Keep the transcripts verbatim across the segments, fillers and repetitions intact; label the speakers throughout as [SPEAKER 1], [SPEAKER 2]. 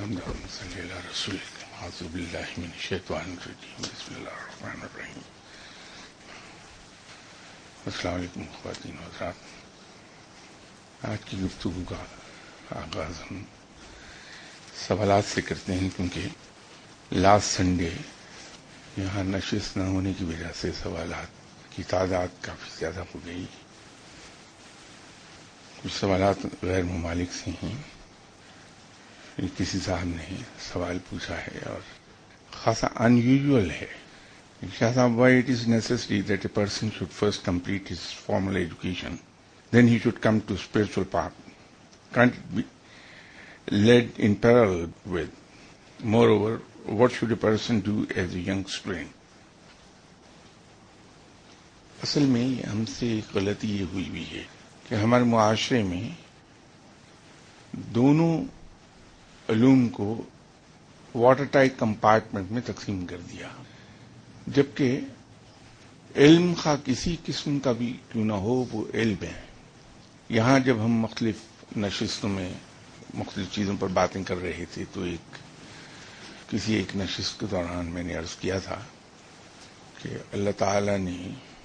[SPEAKER 1] الحمد لله صلی اللہ رسول اعوذ باللہ من الشیطان الرجیم بسم اللہ الرحمن الرحیم. السلام علیکم خواتین و حضرات. آج کی گفتگو کا آغاز ہم سوالات سے کرتے ہیں، کیونکہ لاسٹ سنڈے یہاں نشست نہ ہونے کی وجہ سے سوالات کی تعداد کافی زیادہ ہو گئی. کچھ سوالات غیر ممالک سے ہیں. کسی صاحب نے سوال پوچھا ہے اور خاصا ان یوزول ہے. شاہ صاحب, why it is necessary that a person should first complete his formal education, then he should come to spiritual path? Can't it be led in parallel with? Moreover, what should a person do as a young student? اصل میں ہم سے ایک غلطی یہ ہوئی بھی ہے کہ ہمارے معاشرے میں دونوں علوم کو واٹر ٹائٹ کمپارٹمنٹ میں تقسیم کر دیا، جبکہ علم خواہ کسی قسم کا بھی کیوں نہ ہو وہ علم ہے. یہاں جب ہم مختلف نشستوں میں مختلف چیزوں پر باتیں کر رہے تھے تو ایک کسی ایک نشست کے دوران میں نے عرض کیا تھا کہ اللہ تعالی نے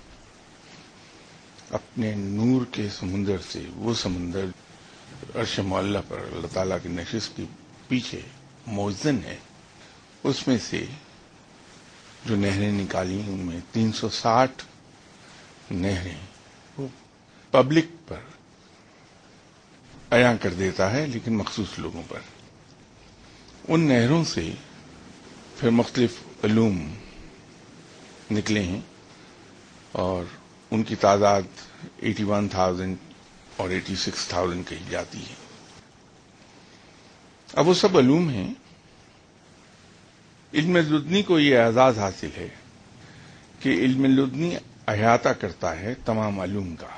[SPEAKER 1] اپنے نور کے سمندر سے وہ سمندر عرش معلی پر اللہ تعالیٰ کی نشست کے پیچھے موزن ہے، اس میں سے جو نہریں نکالی ان میں تین سو ساٹھ نہریں وہ پبلک پر عیاں کر دیتا ہے، لیکن مخصوص لوگوں پر. ان نہروں سے پھر مختلف علوم نکلے ہیں اور ان کی تعداد ایٹی ون تھاؤزینڈ اور ایٹی سکس تھاؤزینڈ کہی جاتی ہے. اب وہ سب علوم ہیں. علم لدنی کو یہ اعزاز حاصل ہے کہ علم لدنی احاطہ کرتا ہے تمام علوم کا.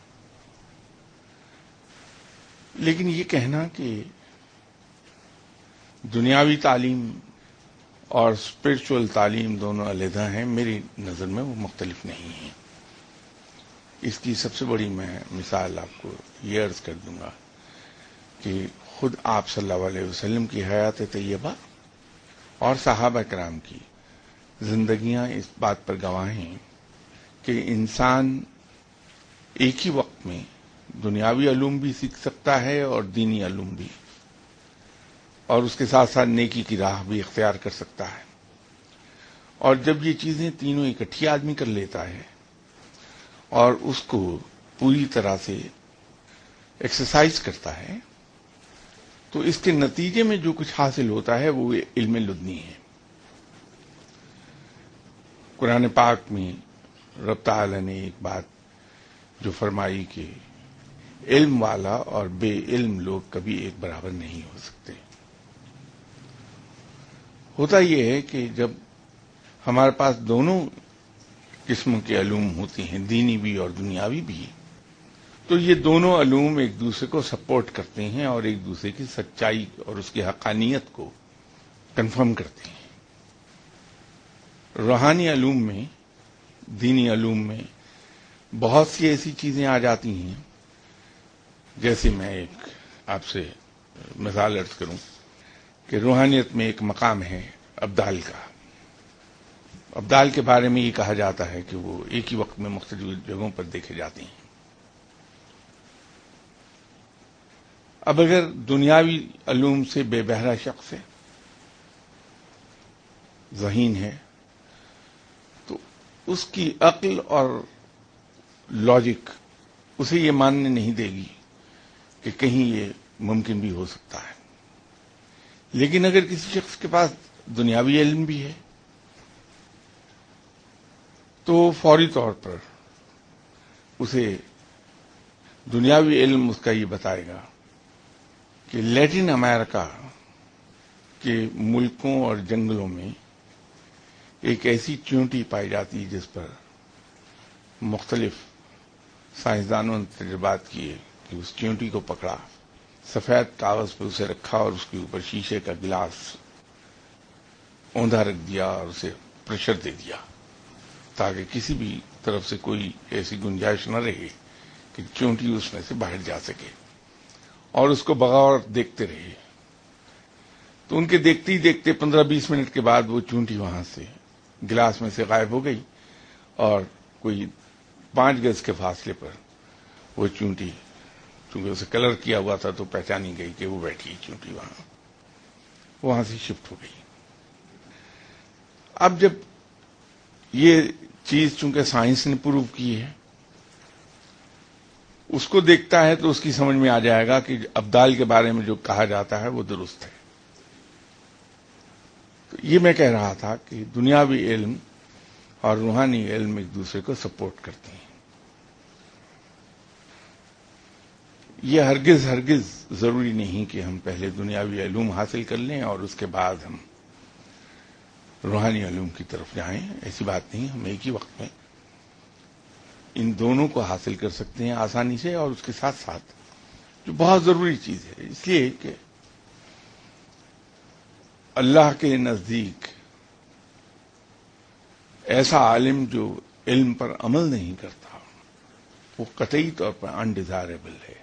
[SPEAKER 1] لیکن یہ کہنا کہ دنیاوی تعلیم اور اسپرچل تعلیم دونوں علیحدہ ہیں، میری نظر میں وہ مختلف نہیں ہیں. اس کی سب سے بڑی میں مثال آپ کو یہ عرض کر دوں گا کہ خود آپ صلی اللہ علیہ وسلم کی حیات طیبہ اور صحابہ کرام کی زندگیاں اس بات پر گواہ ہیں کہ انسان ایک ہی وقت میں دنیاوی علوم بھی سیکھ سکتا ہے اور دینی علوم بھی، اور اس کے ساتھ ساتھ نیکی کی راہ بھی اختیار کر سکتا ہے. اور جب یہ چیزیں تینوں اکٹھی آدمی کر لیتا ہے اور اس کو پوری طرح سے ایکسرسائز کرتا ہے تو اس کے نتیجے میں جو کچھ حاصل ہوتا ہے وہ علم لدنی ہے. قرآن پاک میں رب تعالی نے ایک بات جو فرمائی کہ علم والا اور بے علم لوگ کبھی ایک برابر نہیں ہو سکتے. ہوتا یہ ہے کہ جب ہمارے پاس دونوں قسم کے علوم ہوتے ہیں، دینی بھی اور دنیاوی بھی، تو یہ دونوں علوم ایک دوسرے کو سپورٹ کرتے ہیں اور ایک دوسرے کی سچائی اور اس کی حقانیت کو کنفرم کرتے ہیں. روحانی علوم میں، دینی علوم میں بہت سی ایسی چیزیں آ جاتی ہیں، جیسے میں ایک آپ سے مثال عرض کروں کہ روحانیت میں ایک مقام ہے ابدال کا. ابدال کے بارے میں یہ کہا جاتا ہے کہ وہ ایک ہی وقت میں مختلف جگہوں پر دیکھے جاتے ہیں. اب اگر دنیاوی علوم سے بے بہرا شخص ہے، ذہین ہے، تو اس کی عقل اور لاجک اسے یہ ماننے نہیں دے گی کہ کہیں یہ ممکن بھی ہو سکتا ہے. لیکن اگر کسی شخص کے پاس دنیاوی علم بھی ہے تو فوری طور پر اسے دنیاوی علم اس کا یہ بتائے گا کہ لیٹن امریکہ کے ملکوں اور جنگلوں میں ایک ایسی چیونٹی پائی جاتی ہے جس پر مختلف سائنسدانوں نے تجربات کیے کہ اس چیونٹی کو پکڑا، سفید کاغذ پہ اسے رکھا اور اس کے اوپر شیشے کا گلاس اوندھا رکھ دیا اور اسے پریشر دے دیا تاکہ کسی بھی طرف سے کوئی ایسی گنجائش نہ رہے کہ چیونٹی اس میں سے باہر جا سکے، اور اس کو بغور دیکھتے رہے. تو ان کے دیکھتے ہی دیکھتے پندرہ بیس منٹ کے بعد وہ چونٹی وہاں سے گلاس میں سے غائب ہو گئی، اور کوئی پانچ گز کے فاصلے پر وہ چونٹی، چونکہ اسے کلر کیا ہوا تھا تو پہچانی گئی کہ وہ بیٹھی چونٹی وہاں، وہاں سے شفٹ ہو گئی۔ اب جب یہ چیز چونکہ سائنس نے پروو کی ہے، اس کو دیکھتا ہے تو اس کی سمجھ میں آ جائے گا کہ ابدال کے بارے میں جو کہا جاتا ہے وہ درست ہے۔ تو یہ میں کہہ رہا تھا کہ دنیاوی علم اور روحانی علم ایک دوسرے کو سپورٹ کرتے ہیں۔ یہ ہرگز ہرگز ضروری نہیں کہ ہم پہلے دنیاوی علوم حاصل کر لیں اور اس کے بعد ہم روحانی علوم کی طرف جائیں، ایسی بات نہیں۔ ہم ایک ہی وقت میں ان دونوں کو حاصل کر سکتے ہیں آسانی سے، اور اس کے ساتھ ساتھ جو بہت ضروری چیز ہے، اس لیے کہ اللہ کے نزدیک ایسا عالم جو علم پر عمل نہیں کرتا وہ قطعی طور پر انڈیزائریبل ہے،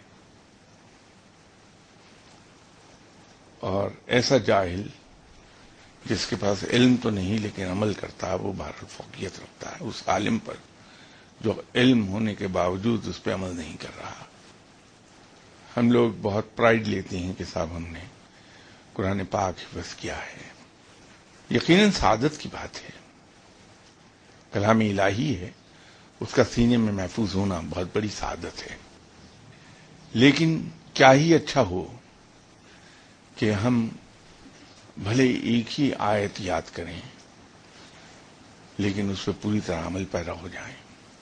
[SPEAKER 1] اور ایسا جاہل جس کے پاس علم تو نہیں لیکن عمل کرتا ہے وہ بہرحال فوقیت رکھتا ہے اس عالم پر جو علم ہونے کے باوجود اس پہ عمل نہیں کر رہا۔ ہم لوگ بہت پرائیڈ لیتے ہیں کہ صاحب ہم نے قرآن پاک حفظ کیا ہے، یقیناً سعادت کی بات ہے، کلام الہی ہے، اس کا سینے میں محفوظ ہونا بہت بڑی سعادت ہے۔ لیکن کیا ہی اچھا ہو کہ ہم بھلے ایک ہی آیت یاد کریں لیکن اس پہ پوری طرح عمل پیرا ہو جائیں،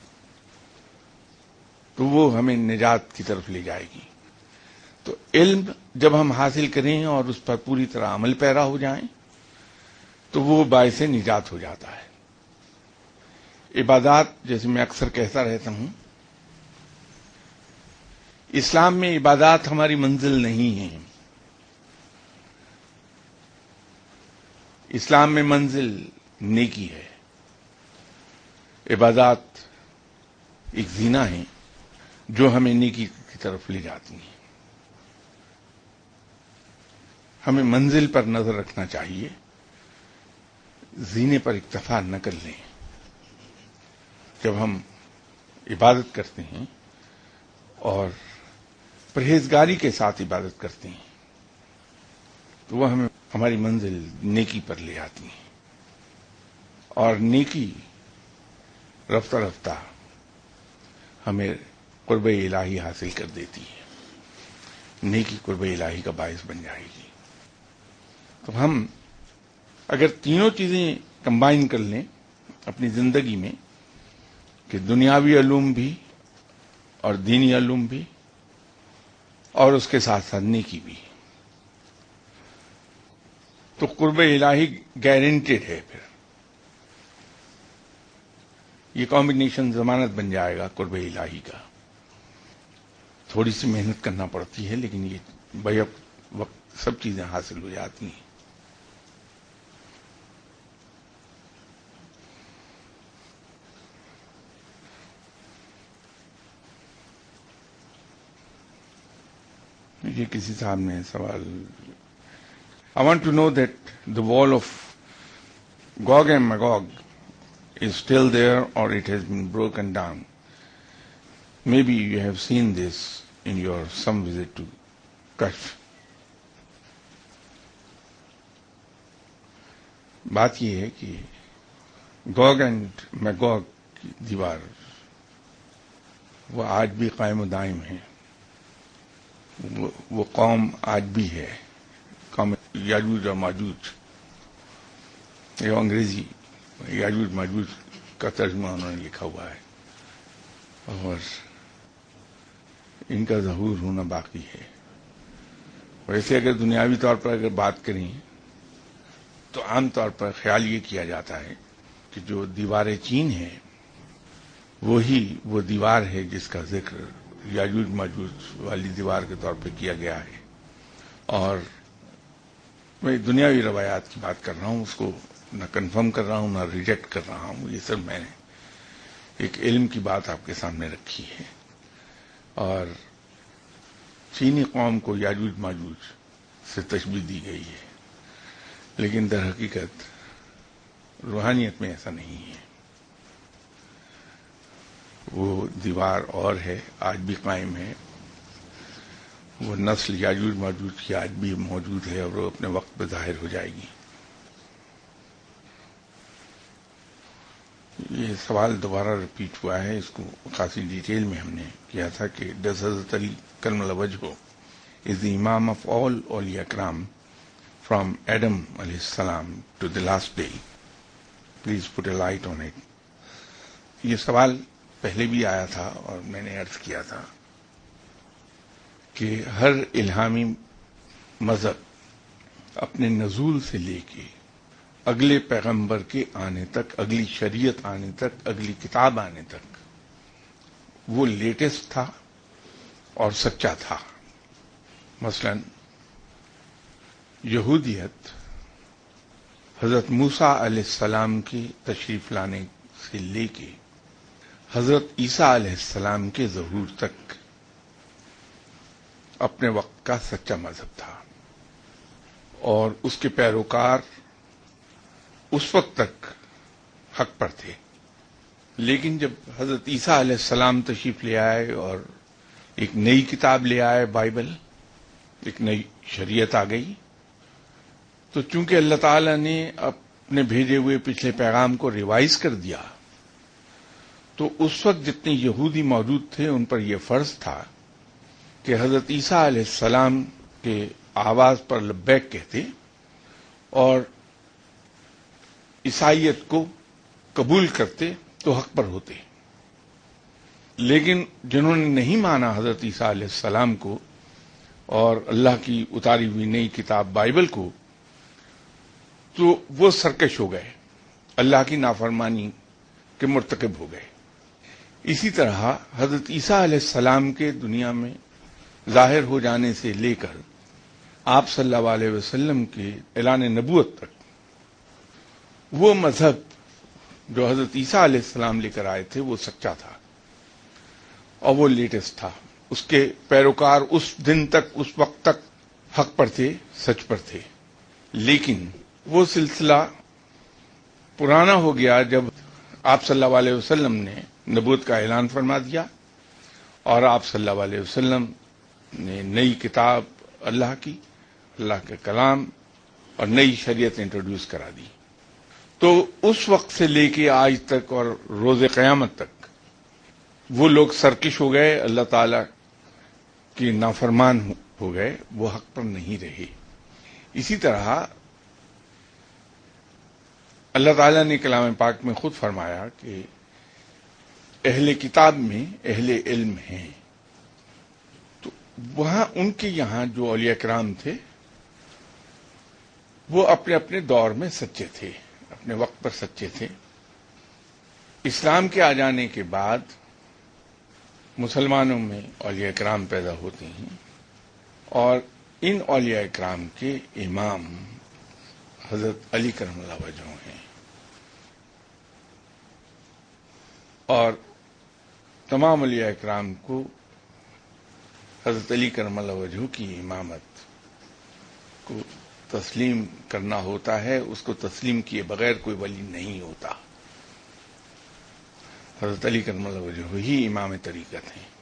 [SPEAKER 1] تو وہ ہمیں نجات کی طرف لے جائے گی۔ تو علم جب ہم حاصل کریں اور اس پر پوری طرح عمل پیرا ہو جائیں تو وہ باعث نجات ہو جاتا ہے۔ عبادات، جیسے میں اکثر کہتا رہتا ہوں، اسلام میں عبادات ہماری منزل نہیں ہے۔ اسلام میں منزل نیکی ہے، عبادات ایک زینہ ہیں جو ہمیں نیکی کی طرف لے جاتی ہیں۔ ہمیں منزل پر نظر رکھنا چاہیے، زینے پر اکتفا نہ کر لیں۔ جب ہم عبادت کرتے ہیں اور پرہیزگاری کے ساتھ عبادت کرتے ہیں تو وہ ہمیں ہماری منزل نیکی پر لے آتی ہے، اور نیکی رفتہ رفتہ ہمیں قرب الہی حاصل کر دیتی ہے، نیکی قرب الہی کا باعث بن جائے گی۔ تو ہم اگر تینوں چیزیں کمبائن کر لیں اپنی زندگی میں، کہ دنیاوی علوم بھی اور دینی علوم بھی اور اس کے ساتھ ساتھ نیکی بھی، تو قرب الہی گارنٹیڈ ہے۔ پھر یہ کمبینیشن ضمانت بن جائے گا قرب الہی کا۔ تھوڑی سی محنت کرنا پڑتی ہے لیکن یہ بیک وقت سب چیزیں حاصل ہو جاتی ہیں۔ یہ کسی صاحب نے سوال، I want to know that the wall of Gog and Magog is still there or it has been broken down. Maybe you have seen this in your some visit to Kashf. بات یہ ہے کہ گوگ and Magog کی دیوار وہ آج بھی قائم و دائم ہے، وہ قوم آج بھی ہے، قوم یاجوج اور ماجوج۔ یہ انگریزی یاجوج ماجوج کا ترجمہ انہوں نے لکھا ہوا ہے، اور ان کا ظہور ہونا باقی ہے۔ ویسے اگر دنیاوی طور پر اگر بات کریں تو عام طور پر خیال یہ کیا جاتا ہے کہ جو دیوار چین ہے وہی وہ دیوار ہے جس کا ذکر یاجوج ماجوج والی دیوار کے طور پہ کیا گیا ہے۔ اور میں دنیاوی روایات کی بات کر رہا ہوں، اس کو نہ کنفرم کر رہا ہوں نہ ریجیکٹ کر رہا ہوں، یہ سب میں نے ایک علم کی بات آپ کے سامنے رکھی ہے۔ اور چینی قوم کو یاجوج ماجوج سے تشبیہ دی گئی ہے، لیکن در حقیقت روحانیت میں ایسا نہیں ہے. وہ دیوار اور ہے، آج بھی قائم ہے. وہ نسل یاجوج ماجوج کی آج بھی موجود ہے اور وہ اپنے وقت پہ ظاہر ہو جائے گی. یہ سوال دوبارہ رپیٹ ہوا ہے، اس کو خاصی ڈیٹیل میں ہم نے کیا تھا کہ ڈز حضرت علی کرم اللہ وجہہ از دی امام آف آل اولیاء کرام فرام ایڈم علیہ السلام to the last day. Please put a light on it. یہ سوال پہلے بھی آیا تھا اور میں نے عرض کیا تھا کہ ہر الہامی مذہب اپنے نزول سے لے کے اگلے پیغمبر کے آنے تک، اگلی شریعت آنے تک، اگلی کتاب آنے تک وہ لیٹسٹ تھا اور سچا تھا. مثلا یہودیت حضرت موسیٰ علیہ السلام کے تشریف لانے سے لے کے حضرت عیسیٰ علیہ السلام کے ظہور تک اپنے وقت کا سچا مذہب تھا، اور اس کے پیروکار اس وقت تک حق پر تھے. لیکن جب حضرت عیسیٰ علیہ السلام تشریف لے آئے اور ایک نئی کتاب لے آئے، بائبل، ایک نئی شریعت آ گئی، تو چونکہ اللہ تعالی نے اپنے بھیجے ہوئے پچھلے پیغام کو ریوائز کر دیا، تو اس وقت جتنے یہودی موجود تھے ان پر یہ فرض تھا کہ حضرت عیسیٰ علیہ السلام کے آواز پر لبیک کہتے اور عیسائیت کو قبول کرتے تو حق پر ہوتے. لیکن جنہوں نے نہیں مانا حضرت عیسیٰ علیہ السلام کو اور اللہ کی اتاری ہوئی نئی کتاب بائبل کو، تو وہ سرکش ہو گئے، اللہ کی نافرمانی کے مرتکب ہو گئے. اسی طرح حضرت عیسیٰ علیہ السلام کے دنیا میں ظاہر ہو جانے سے لے کر آپ صلی اللہ علیہ وسلم کے اعلان نبوت تک وہ مذہب جو حضرت عیسیٰ علیہ السلام لے کر آئے تھے وہ سچا تھا اور وہ لیٹسٹ تھا. اس کے پیروکار اس دن تک، اس وقت تک حق پر تھے، سچ پر تھے. لیکن وہ سلسلہ پرانا ہو گیا جب آپ صلی اللہ علیہ وسلم نے نبوت کا اعلان فرما دیا اور آپ صلی اللہ علیہ وسلم نے نئی کتاب اللہ کی، اللہ کے کلام اور نئی شریعت انٹروڈیوس کرا دی. تو اس وقت سے لے کے آج تک اور روز قیامت تک وہ لوگ سرکش ہو گئے، اللہ تعالی کی نافرمان ہو گئے، وہ حق پر نہیں رہے. اسی طرح اللہ تعالیٰ نے کلام پاک میں خود فرمایا کہ اہل کتاب میں اہل علم ہیں. تو وہاں ان کے یہاں جو اولیاء کرام تھے وہ اپنے اپنے دور میں سچے تھے، اپنے وقت پر سچے تھے. اسلام کے آ جانے کے بعد مسلمانوں میں اولیاء کرام پیدا ہوتے ہیں اور ان اولیاء کرام کے امام حضرت علی کرم اللہ وجہہ ہیں، اور تمام اولیاء کرام کو حضرت علی کرم اللہ وجہہ کی امامت کو تسلیم کرنا ہوتا ہے. اس کو تسلیم کیے بغیر کوئی ولی نہیں ہوتا. حضرت علی کرم اللہ وجہہ ہی امام طریقت ہیں.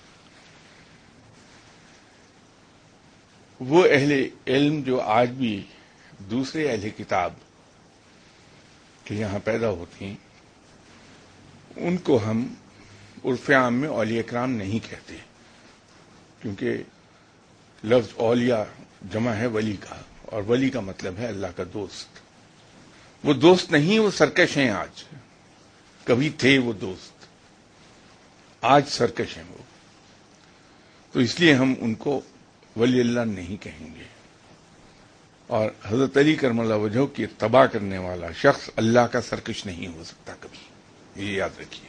[SPEAKER 1] وہ اہل علم جو آج بھی دوسرے اہل کتاب کے یہاں پیدا ہوتے ہیں، ان کو ہم عرف عام میں اولیاء کرام نہیں کہتے، کیونکہ لفظ اولیاء جمع ہے ولی کا، اور ولی کا مطلب ہے اللہ کا دوست. وہ دوست نہیں، وہ سرکش ہیں. آج کبھی تھے وہ دوست، آج سرکش ہیں وہ. تو اس لیے ہم ان کو ولی اللہ نہیں کہیں گے. اور حضرت علی کرم اللہ وجہہ کی اتباع کرنے والا شخص اللہ کا سرکش نہیں ہو سکتا کبھی، یہ یاد رکھیے.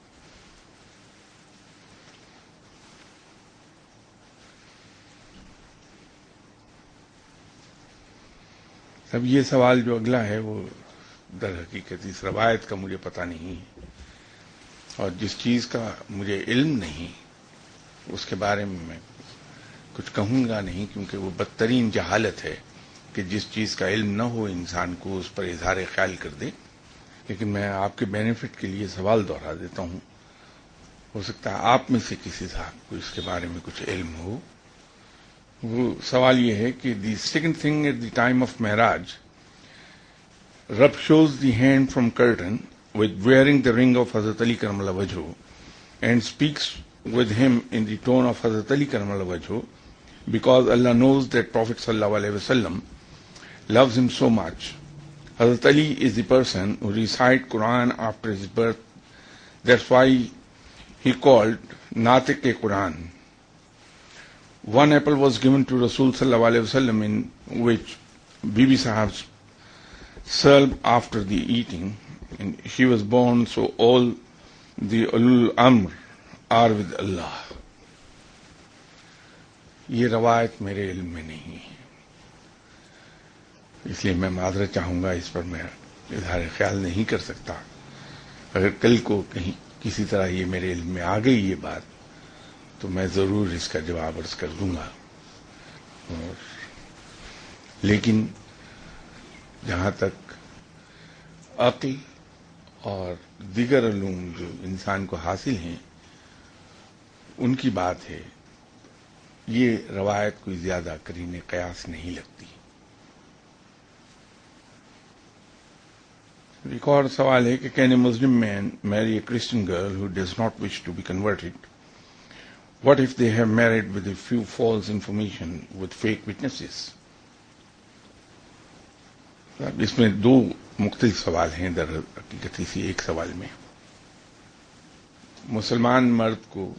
[SPEAKER 1] اب یہ سوال جو اگلا ہے وہ در حقیقت اس روایت کا مجھے پتہ نہیں ہے، اور جس چیز کا مجھے علم نہیں اس کے بارے میں میں کچھ کہوں گا نہیں، کیونکہ وہ بدترین جہالت ہے کہ جس چیز کا علم نہ ہو انسان کو اس پر اظہار خیال کر دے، لیکن میں آپ کے بینیفٹ کے لیے سوال دوہرا دیتا ہوں، ہو سکتا ہے آپ میں سے کسی صاحب کو اس کے بارے میں کچھ علم ہو۔ وہ سوال یہ ہے کہ the second thing at the time of معراج، رب shows the hand from curtain with wearing the ring of Hazrat Ali Karamallah Wajhu and speaks with him in the tone of Hazrat Ali Karamallah Wajhu, because Allah knows that Prophet Sallallahu Alaihi Wasallam loves him so much. Hazrat Ali is the person who recited Quran after his birth. That's why he called Natiq-e-Quran. One apple was given to Rasul Sallallahu Alaihi Wasallam, in which Bibi Sahab served after the eating. And he was born, so all the ulul amr are with Allah. یہ روایت میرے علم میں نہیں ہے، اس لیے میں معذرت چاہوں گا، اس پر میں اظہار خیال نہیں کر سکتا۔ اگر کل کو کہیں کسی طرح یہ میرے علم میں آ گئی یہ بات تو میں ضرور اس کا جواب عرض کر دوں گا۔ اور لیکن جہاں تک عقل اور دیگر علوم جو انسان کو حاصل ہیں ان کی بات ہے، یہ روایت کوئی زیادہ قرین قیاس نہیں لگتی۔ ایک اور سوال ہے کہ can a Muslim man marry a Christian girl who does not wish to be converted? What if they have married with a few false information with fake witnesses? اس میں دو مختلف سوال ہیں در حقیقت اسی ایک سوال میں۔ مسلمان مرد کو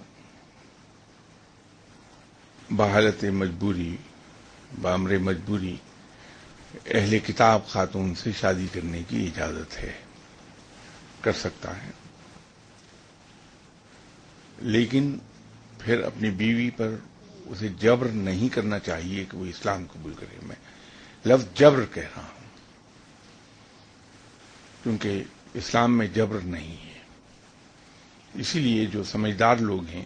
[SPEAKER 1] بحالت مجبوری، بامر مجبوری اہل کتاب خاتون سے شادی کرنے کی اجازت ہے، کر سکتا ہے، لیکن پھر اپنی بیوی پر اسے جبر نہیں کرنا چاہیے کہ وہ اسلام قبول کرے۔ میں لفظ جبر کہہ رہا ہوں کیونکہ اسلام میں جبر نہیں ہے۔ اسی لیے جو سمجھدار لوگ ہیں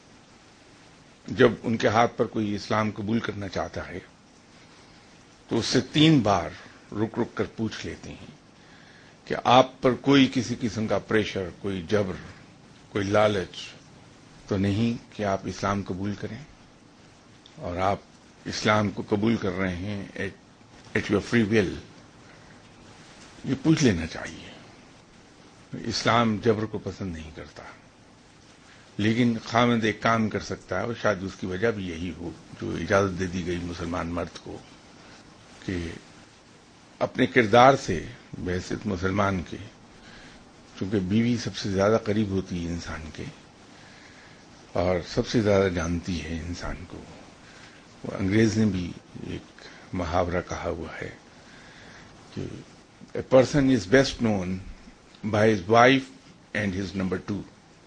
[SPEAKER 1] جب ان کے ہاتھ پر کوئی اسلام قبول کرنا چاہتا ہے تو اس سے تین بار رک رک کر پوچھ لیتے ہیں کہ آپ پر کوئی کسی قسم کا پریشر، کوئی جبر، کوئی لالچ تو نہیں کہ آپ اسلام قبول کریں، اور آپ اسلام کو قبول کر رہے ہیں ایٹ یور فری ول؟ یہ پوچھ لینا چاہیے۔ اسلام جبر کو پسند نہیں کرتا، لیکن خاوند ایک کام کر سکتا ہے، اور شاید اس کی وجہ بھی یہی ہو جو اجازت دے دی گئی مسلمان مرد کو، کہ اپنے کردار سے بحیثیت مسلمان کے، چونکہ بیوی سب سے زیادہ قریب ہوتی ہے انسان کے اور سب سے زیادہ جانتی ہے انسان کو۔ وہ انگریز نے بھی ایک محاورہ کہا ہوا ہے کہ A person is best known by his wife and his number two.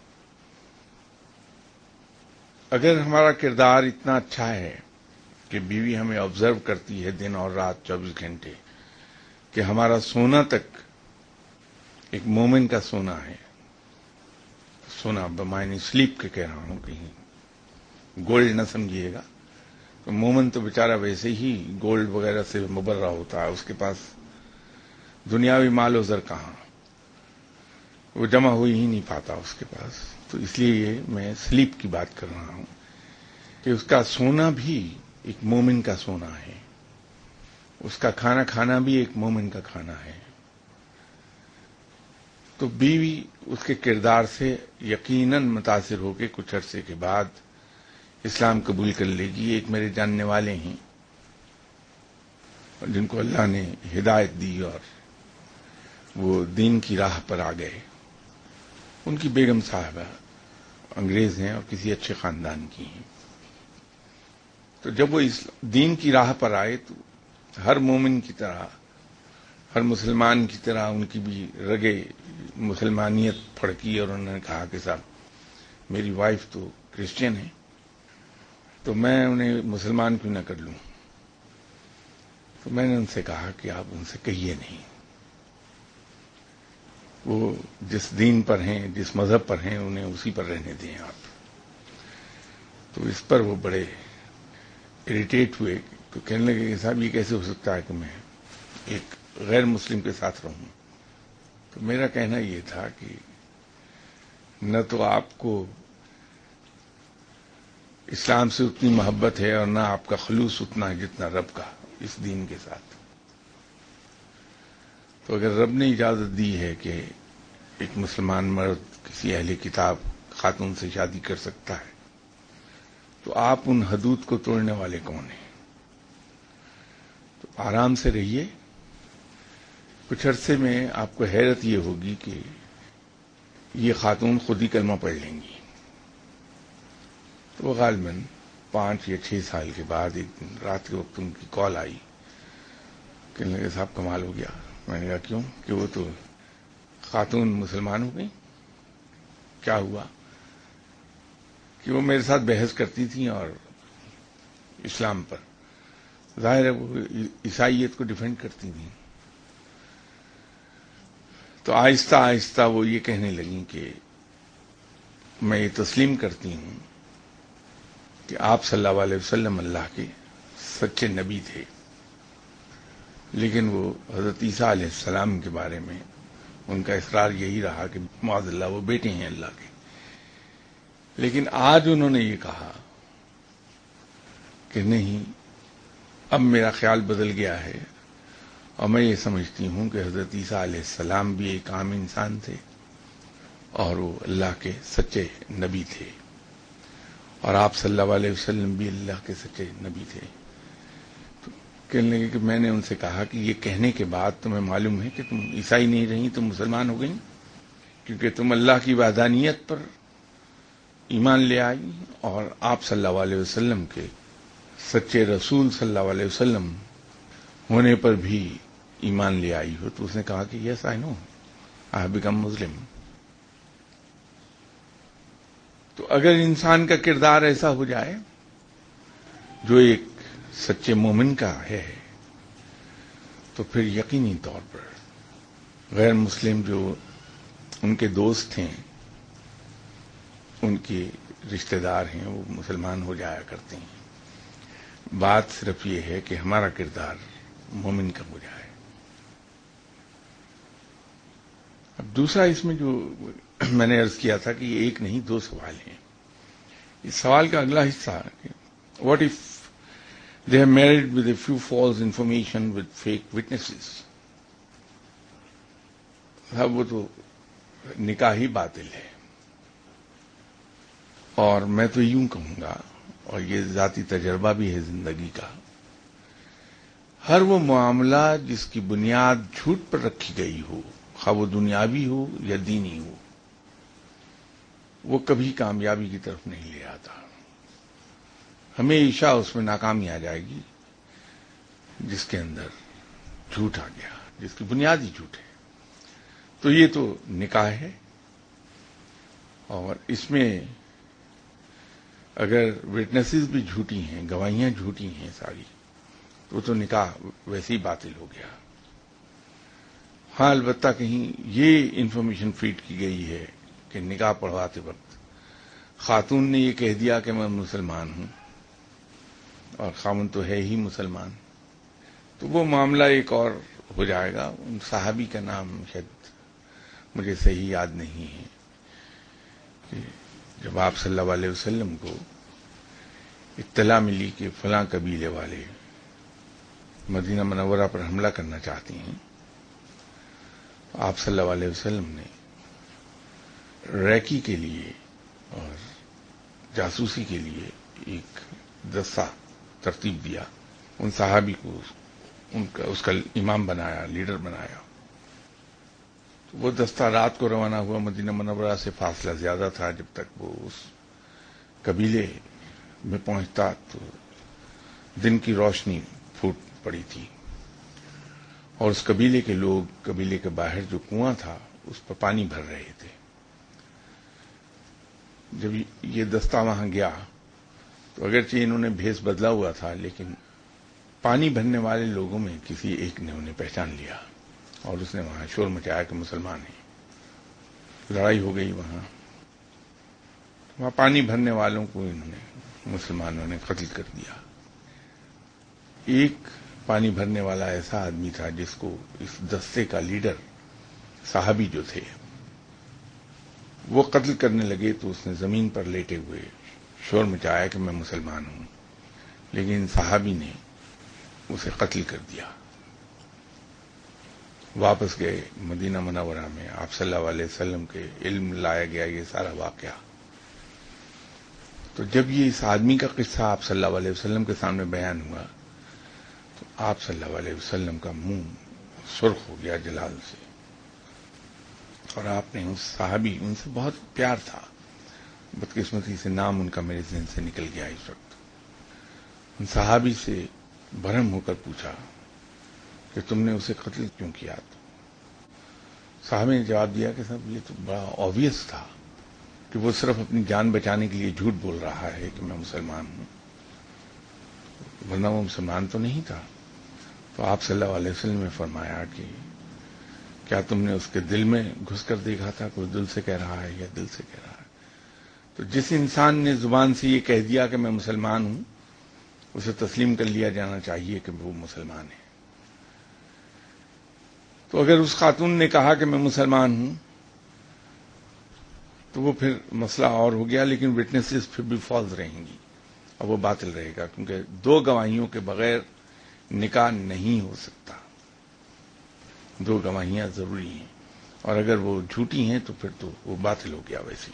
[SPEAKER 1] اگر ہمارا کردار اتنا اچھا ہے کہ بیوی ہمیں آبزرو کرتی ہے دن اور رات چوبیس گھنٹے، کہ ہمارا سونا تک ایک مومن کا سونا ہے، سونا بمعنی سلیپ کے کہہ رہا ہوں، کہیں گولڈ نہ سمجھیے گا، تو مومن تو بیچارہ ویسے ہی گولڈ وغیرہ سے مبرہ ہوتا ہے، اس کے پاس دنیاوی مال و زر کہاں، وہ جمع ہو ہی نہیں پاتا اس کے پاس۔ تو اس لیے میں سلیپ کی بات کر رہا ہوں کہ اس کا سونا بھی ایک مومن کا سونا ہے، اس کا کھانا کھانا بھی ایک مومن کا کھانا ہے۔ تو بیوی اس کے کردار سے یقیناً متاثر ہو کے کچھ عرصے کے بعد اسلام قبول کر لے گی۔ ایک میرے جاننے والے ہیں جن کو اللہ نے ہدایت دی اور وہ دین کی راہ پر آ گئے، ان کی بیگم صاحبہ انگریز ہیں اور کسی اچھے خاندان کی ہیں۔ تو جب وہ اس دین کی راہ پر آئے تو ہر مومن کی طرح، ہر مسلمان کی طرح ان کی بھی رگے مسلمانیت پھڑکی، اور انہوں نے کہا کہ صاحب میری وائف تو کرسچین ہے، تو میں انہیں مسلمان کیوں نہ کر لوں؟ تو میں نے ان سے کہا کہ آپ ان سے کہیے نہیں، وہ جس دین پر ہیں، جس مذہب پر ہیں، انہیں اسی پر رہنے دیں آپ۔ تو اس پر وہ بڑے اریٹیٹ ہوئے تو کہنے لگے کہ صاحب یہ کیسے ہو سکتا ہے کہ میں ایک غیر مسلم کے ساتھ رہوں. تو میرا کہنا یہ تھا کہ نہ تو آپ کو اسلام سے اتنی محبت ہے اور نہ آپ کا خلوص اتنا ہے جتنا رب کا اس دین کے ساتھ. تو اگر رب نے اجازت دی ہے کہ ایک مسلمان مرد کسی اہل کتاب خاتون سے شادی کر سکتا ہے تو آپ ان حدود کو توڑنے والے کون ہیں؟ تو آرام سے رہیے. کچھ عرصے میں آپ کو حیرت یہ ہوگی کہ یہ خاتون خود ہی کلمہ پڑھ لیں گی. تو وہ غالباً پانچ یا چھ سال کے بعد ایک دن رات کے وقت ان کی کال آئی. کہنے لگے صاحب کمال ہو گیا. میں نے کہا کیوں؟ کہ وہ تو خاتون مسلمان ہو گئی. کیا ہوا؟ کہ وہ میرے ساتھ بحث کرتی تھیں اور اسلام پر، ظاہر ہے وہ عیسائیت کو ڈیفینڈ کرتی تھیں. تو آہستہ آہستہ وہ یہ کہنے لگیں کہ میں یہ تسلیم کرتی ہوں کہ آپ صلی اللہ علیہ وسلم اللہ کے سچے نبی تھے، لیکن وہ حضرت عیسیٰ علیہ السلام کے بارے میں ان کا اصرار یہی رہا کہ معاذ اللہ وہ بیٹے ہیں اللہ کے. لیکن آج انہوں نے یہ کہا کہ نہیں، اب میرا خیال بدل گیا ہے اور میں یہ سمجھتی ہوں کہ حضرت عیسیٰ علیہ السلام بھی ایک عام انسان تھے اور وہ اللہ کے سچے نبی تھے، اور آپ صلی اللہ علیہ وسلم بھی اللہ کے سچے نبی تھے. تو کہنے لگے کہ میں نے ان سے کہا کہ یہ کہنے کے بعد تمہیں معلوم ہے کہ تم عیسائی نہیں رہی، تم مسلمان ہو گئی، کیونکہ تم اللہ کی وحدانیت پر ایمان لے آئی اور آپ صلی اللہ علیہ وسلم کے سچے رسول صلی اللہ علیہ وسلم ہونے پر بھی ایمان لے آئی ہو. تو اس نے کہا کہ یس آئی نو، آئی ہیو بیکم مسلم. تو اگر انسان کا کردار ایسا ہو جائے جو ایک سچے مومن کا ہے تو پھر یقینی طور پر غیر مسلم جو ان کے دوست ہیں، ان کے رشتہ دار ہیں، وہ مسلمان ہو جایا کرتے ہیں. بات صرف یہ ہے کہ ہمارا کردار مومن کا ہو جائے. اب دوسرا اس میں جو میں نے عرض کیا تھا کہ یہ ایک نہیں دو سوال ہیں. اس سوال کا اگلا حصہ what if they have married with a few false information with fake witnesses. اب وہ تو نکاح ہی باطل ہے. اور میں تو یوں کہوں گا، اور یہ ذاتی تجربہ بھی ہے زندگی کا، ہر وہ معاملہ جس کی بنیاد جھوٹ پر رکھی گئی ہو، خواہ وہ دنیاوی ہو یا دینی ہو، وہ کبھی کامیابی کی طرف نہیں لے آتا. ہمیشہ اس میں ناکامی آ جائے گی جس کے اندر جھوٹ آ گیا، جس کی بنیاد ہی جھوٹ ہے. تو یہ تو نکاح ہے، اور اس میں اگر وٹنسز بھی جھوٹی ہیں، گواہیاں جھوٹی ہیں ساری، تو تو نکاح ویسے ہی باطل ہو گیا. ہاں البتہ کہیں یہ انفارمیشن فیڈ کی گئی ہے کہ نکاح پڑھواتے وقت خاتون نے یہ کہہ دیا کہ میں مسلمان ہوں، اور خاوند تو ہے ہی مسلمان، تو وہ معاملہ ایک اور ہو جائے گا. ان صحابی کا نام شاید مجھے صحیح یاد نہیں ہے کہ جب آپ صلی اللہ علیہ وسلم کو اطلاع ملی کہ فلاں قبیلے والے مدینہ منورہ پر حملہ کرنا چاہتی ہیں، آپ صلی اللہ علیہ وسلم نے ریکی کے لیے اور جاسوسی کے لیے ایک دستہ ترتیب دیا. ان صحابی کو ان کا اس کا امام بنایا، لیڈر بنایا. تو وہ دستہ رات کو روانہ ہوا. مدینہ منورہ سے فاصلہ زیادہ تھا. جب تک وہ اس قبیلے میں پہنچتا تو دن کی روشنی پھوٹ پڑی تھی، اور اس قبیلے کے لوگ قبیلے کے باہر جو کنواں تھا اس پر پانی بھر رہے تھے. جب یہ دستہ وہاں گیا تو اگرچہ انہوں نے بھیس بدلا ہوا تھا، لیکن پانی بھرنے والے لوگوں میں کسی ایک نے انہیں پہچان لیا اور اس نے وہاں شور مچایا کہ مسلمان ہیں. لڑائی ہو گئی وہاں. وہاں پانی بھرنے والوں کو انہوں نے مسلمانوں نے قتل کر دیا. ایک پانی بھرنے والا ایسا آدمی تھا جس کو اس دستے کا لیڈر صحابی جو تھے وہ قتل کرنے لگے تو اس نے زمین پر لیٹے ہوئے شور مچایا کہ میں مسلمان ہوں، لیکن صحابی نے اسے قتل کر دیا۔ واپس گئے مدینہ منورہ میں، آپ صلی اللہ علیہ وسلم کے علم لایا گیا یہ سارا واقعہ۔ تو جب یہ اس آدمی کا قصہ آپ صلی اللہ علیہ وسلم کے سامنے بیان ہوا تو آپ صلی اللہ علیہ وسلم کا منہ سرخ ہو گیا جلال سے، اور آپ نے اس صحابی، ان سے بہت پیار تھا، بدقسمتی سے نام ان کا میرے ذہن سے نکل گیا اس وقت، ان صحابی سے برہم ہو کر پوچھا کہ تم نے اسے قتل کیوں کیا؟ صحابی نے جواب دیا کہ صاحب یہ تو بڑا آبویس تھا کہ وہ صرف اپنی جان بچانے کے لیے جھوٹ بول رہا ہے کہ میں مسلمان ہوں، ورنہ وہ مسلمان تو نہیں تھا۔ تو آپ صلی اللہ علیہ وسلم نے فرمایا کہ کیا تم نے اس کے دل میں گھس کر دیکھا تھا، کوئی دل سے کہہ رہا ہے یا دل سے کہہ رہا ہے؟ تو جس انسان نے زبان سے یہ کہہ دیا کہ میں مسلمان ہوں، اسے تسلیم کر لیا جانا چاہیے کہ وہ مسلمان ہے۔ تو اگر اس خاتون نے کہا کہ میں مسلمان ہوں تو وہ پھر مسئلہ اور ہو گیا، لیکن وٹنسز پھر بھی فالز رہیں گی اور وہ باطل رہے گا، کیونکہ دو گواہیوں کے بغیر نکاح نہیں ہو سکتا، دو گواہیاں ضروری ہیں، اور اگر وہ جھوٹی ہیں تو پھر تو وہ باطل ہو گیا ویسے ہی۔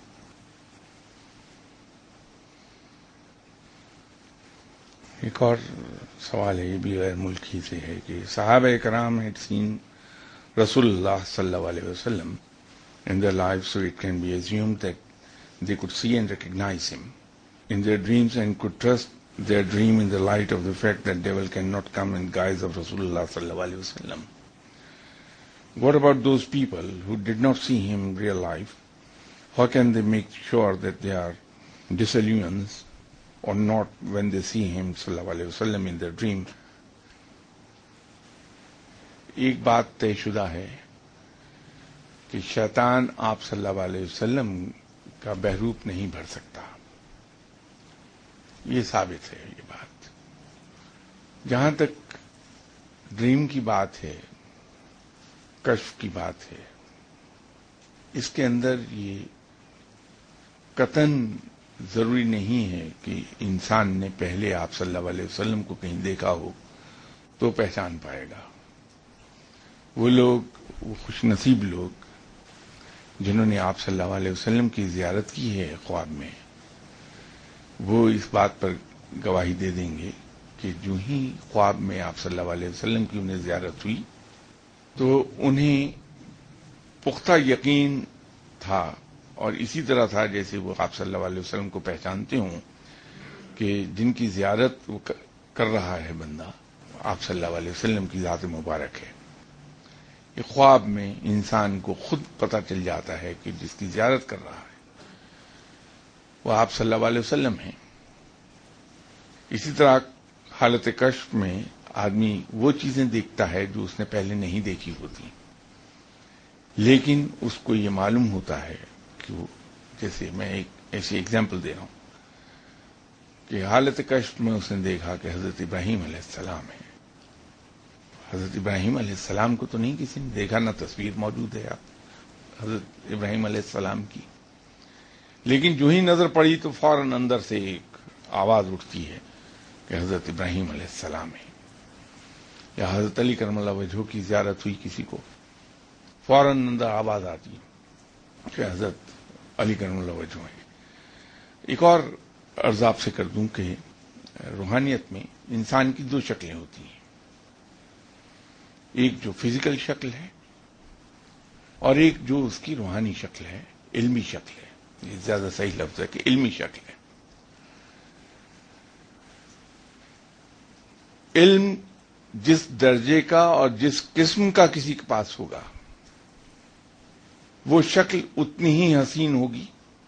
[SPEAKER 1] ایک اور سوال ہے، یہ بھی غیر ملکی سے ہے کہ صحابہ کرام had seen رسول اللہ صلی اللہ علیہ وسلم in their lives, so it can be assumed that they could see and recognize him in their dreams and could trust their dream in the light of the fact that devil cannot come in guise of Rasulullah sallallahu alaihi wasallam. What about those people who did not see him in real life? How can they make sure that they are disillusioned or not when they see him sallallahu alaihi wasallam in their dream? ایک بات طے شدہ ہے کہ شیطان آپ صلی اللہ علیہ وسلم کا بہروپ نہیں بھر سکتا، یہ ثابت ہے یہ بات۔ جہاں تک ڈریم کی بات ہے، کشف کی بات ہے، اس کے اندر یہ قطعاً ضروری نہیں ہے کہ انسان نے پہلے آپ صلی اللہ علیہ وسلم کو کہیں دیکھا ہو تو پہچان پائے گا۔ وہ لوگ، وہ خوش نصیب لوگ جنہوں نے آپ صلی اللہ علیہ وسلم کی زیارت کی ہے خواب میں، وہ اس بات پر گواہی دے دیں گے کہ جو ہی خواب میں آپ صلی اللہ علیہ وسلم کی انہیں زیارت ہوئی تو انہیں پختہ یقین تھا، اور اسی طرح تھا جیسے وہ آپ صلی اللہ علیہ وسلم کو پہچانتے ہوں کہ جن کی زیارت وہ کر رہا ہے بندہ، آپ صلی اللہ علیہ وسلم کی ذات مبارک ہے۔ یہ خواب میں انسان کو خود پتہ چل جاتا ہے کہ جس کی زیارت کر رہا ہے وہ آپ صلی اللہ علیہ وسلم ہیں۔ اسی طرح حالت کشف میں آدمی وہ چیزیں دیکھتا ہے جو اس نے پہلے نہیں دیکھی ہوتی، لیکن اس کو یہ معلوم ہوتا ہے کہ وہ، جیسے میں ایک ایسی ایگزامپل دے رہا ہوں کہ حالت کشف میں اس نے دیکھا کہ حضرت ابراہیم علیہ السلام ہے۔ حضرت ابراہیم علیہ السلام کو تو نہیں کسی نے دیکھا، نہ تصویر موجود ہے آپ حضرت ابراہیم علیہ السلام کی، لیکن جو ہی نظر پڑی تو فوراً اندر سے ایک آواز اٹھتی ہے کہ حضرت ابراہیم علیہ السلام ہے۔ یا حضرت علی کرم اللہ وجہہ کی زیارت ہوئی کسی کو، فوراً اندر آواز آتی ہے کہ حضرت علی کرم اللہ وجہہ ہے۔ ایک اور عرض آپ سے کر دوں کہ روحانیت میں انسان کی دو شکلیں ہوتی ہیں، ایک جو فزیکل شکل ہے اور ایک جو اس کی روحانی شکل ہے، علمی شکل ہے۔ یہ زیادہ صحیح لفظ ہے کہ علمی شکل ہے۔ علم جس درجے کا اور جس قسم کا کسی کے پاس ہوگا وہ شکل اتنی ہی حسین ہوگی،